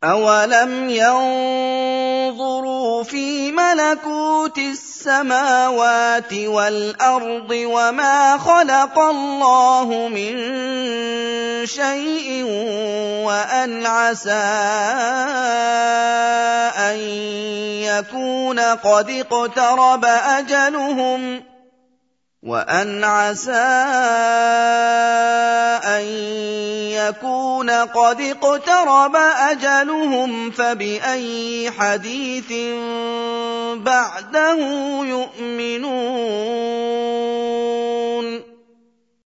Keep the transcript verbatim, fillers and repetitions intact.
أَوَلَمْ يَنظُرُوا فِي مَلَكُوتِ السَّمَاوَاتِ وَالْأَرْضِ وَمَا خَلَقَ اللَّهُ مِن شَيْءٍ وَأَنْ عَسَىٰ أَن يَكُونَ قَدِ اقْتَرَبَ أَجَلُهُمْ وَأَنْ عَسَىٰ أَن يَكُونَ قَدِ اقْتَرَبَ أَجَلُهُمْ فَبِأَيِّ حَدِيثٍ بَعْدَهُ يُؤْمِنُونَ